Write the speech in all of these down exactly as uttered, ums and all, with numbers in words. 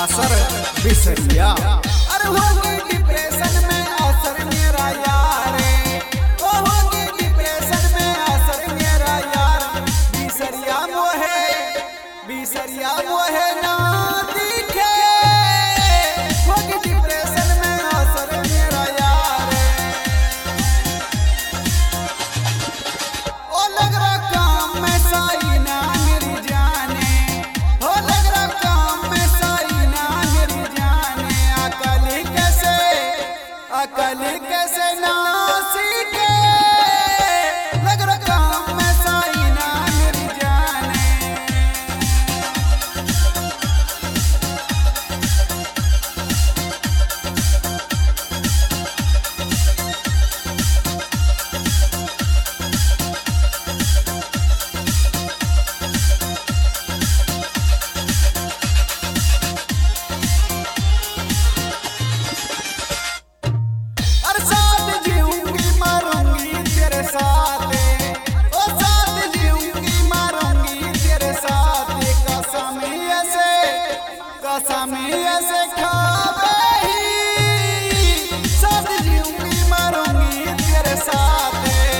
आसर बिसरिया। अरे होगी डिप्रेशन में आसर मेरा यार, ओ होगी डिप्रेशन में आसर मेरा यार। बिसरिया मोहे बिसरिया मोहे ना दिखे, होगी डिप्रेशन में आसर मेरा यार। ओ लग रहा काम में साई ना मेरी जाने, ओ लग रहा काम में साई ना मेरी जाने। अकल कैसे अकल कैसे ना सीखे, लग रहा काम में साई ना मेरी जाने। कसम ऐसे खावे ही साथ जीऊंगी मरूंगी तेरे साथ।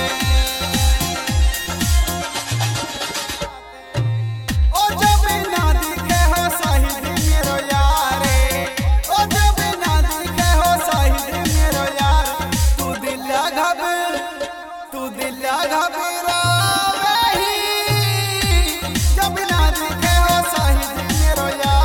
ओ जब ना दिखे हो साहिद मेरो यार, ओ जब ना दिखे हो साहिद मेरो यार। तू दिल घबर तू दिल घबरावे ही जब ना दिखे हो साहिद मेरो यार।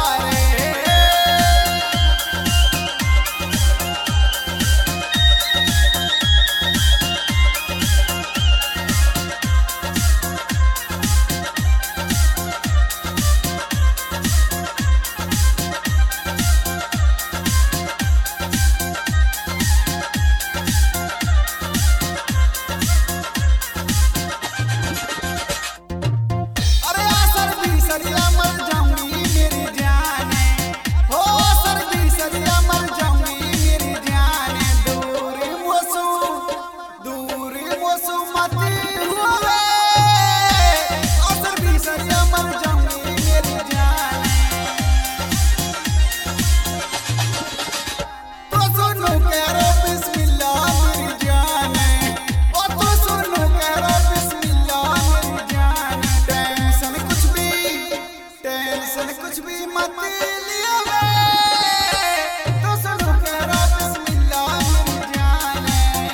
कुछ भी मत लियो तो सुनो करो बिस्मिल्लाह मेरी जाने।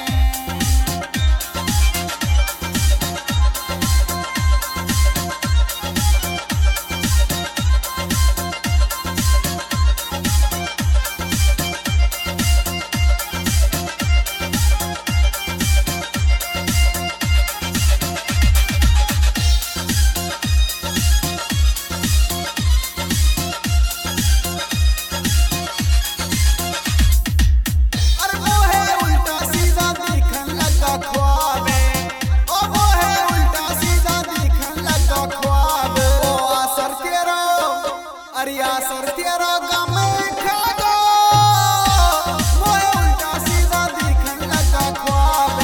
आसर तेरा गम खा गो मोए उल्टा सीधा दिखन लगा ख्वाब।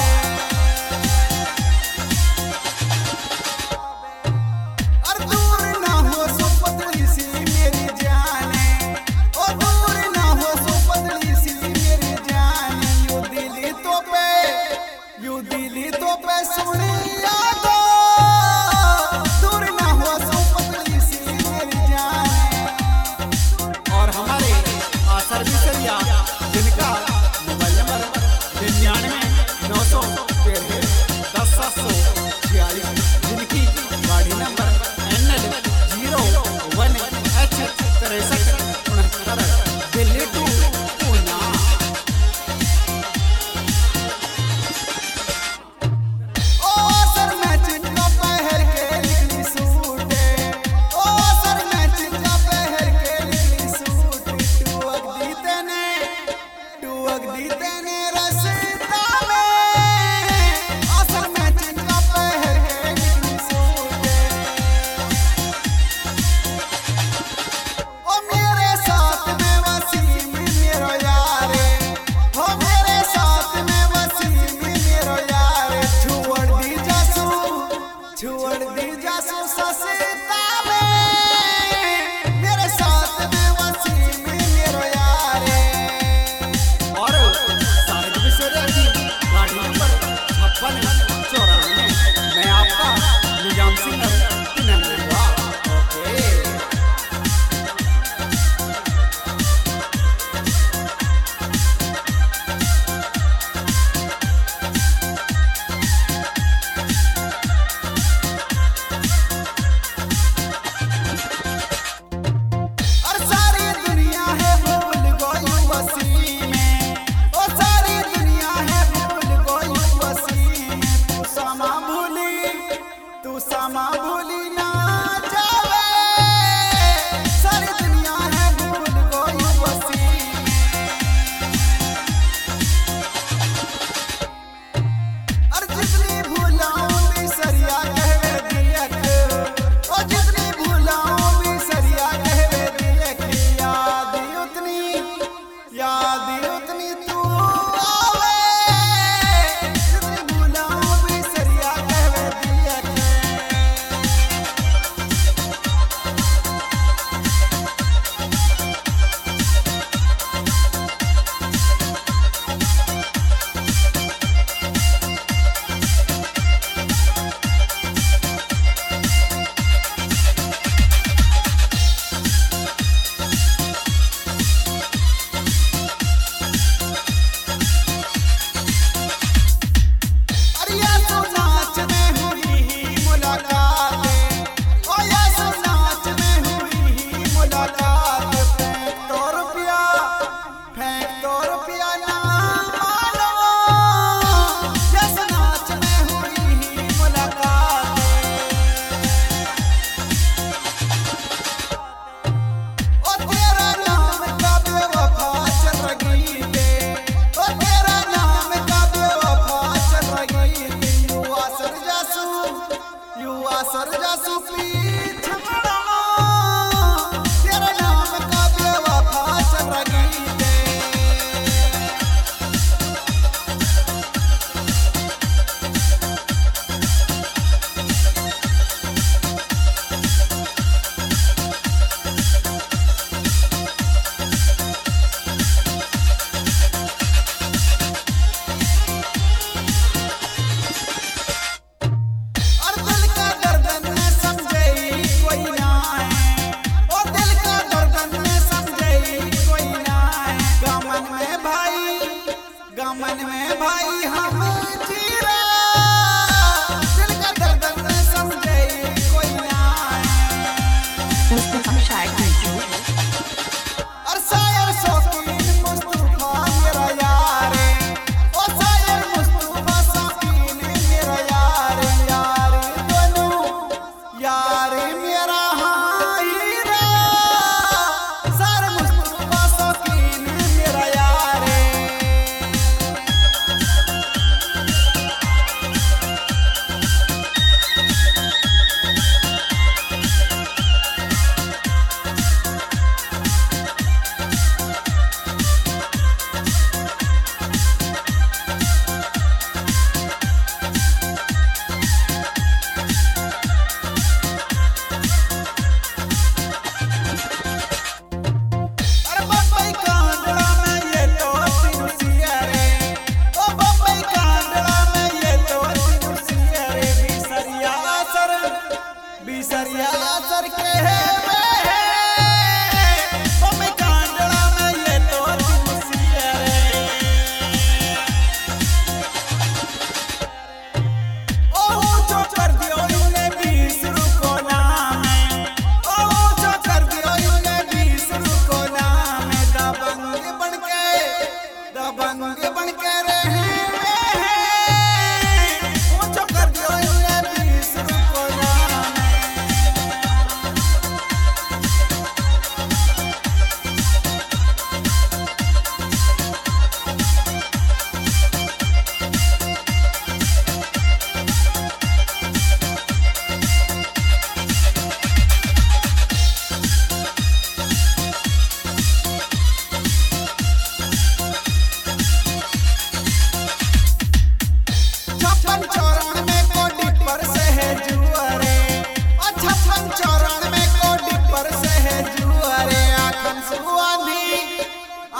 और दूर ना हो सो पतली सी मेरी जाने, ओ दूर ना हो सो पतली सी मेरी जाने। यू दिली तो पे यू दिली तो पे सुनी यादो, दूर ना हो सो पतली सी मेरी जाने। और हमारे आसर बिसरिया जिनका मोबाइल नंबर निन्यानवे नौ सौ तेरह दस सात सौ छियालीस, जिनकी गाड़ी number N L zero one H तिरसठ उनहत्तर, दिल्ली टू पूना। ओ आसर मैचिंग का पहर के निकली सूट, ओ आसर मैचिंग का पहर के दी तेने रस्ता में आसर मैचिंग का पहर के निकली सूट। ओ मेरा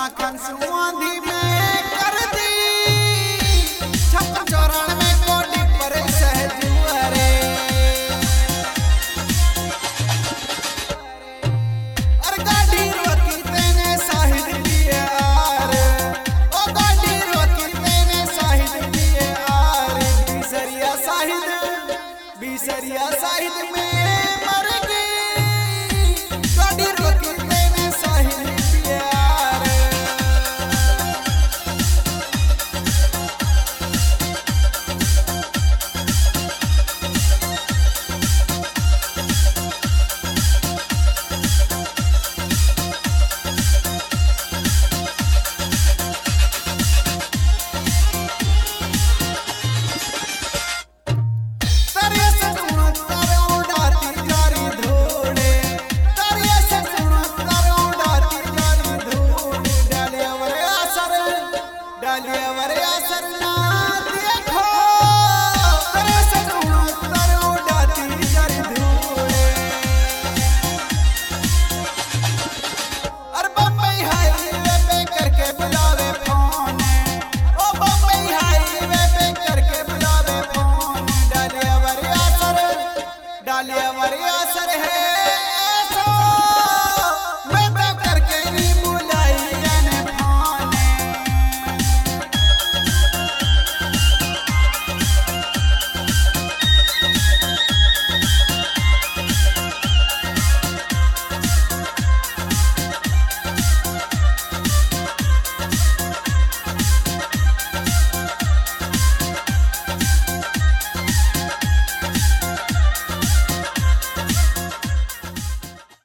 आखन सुआंधी में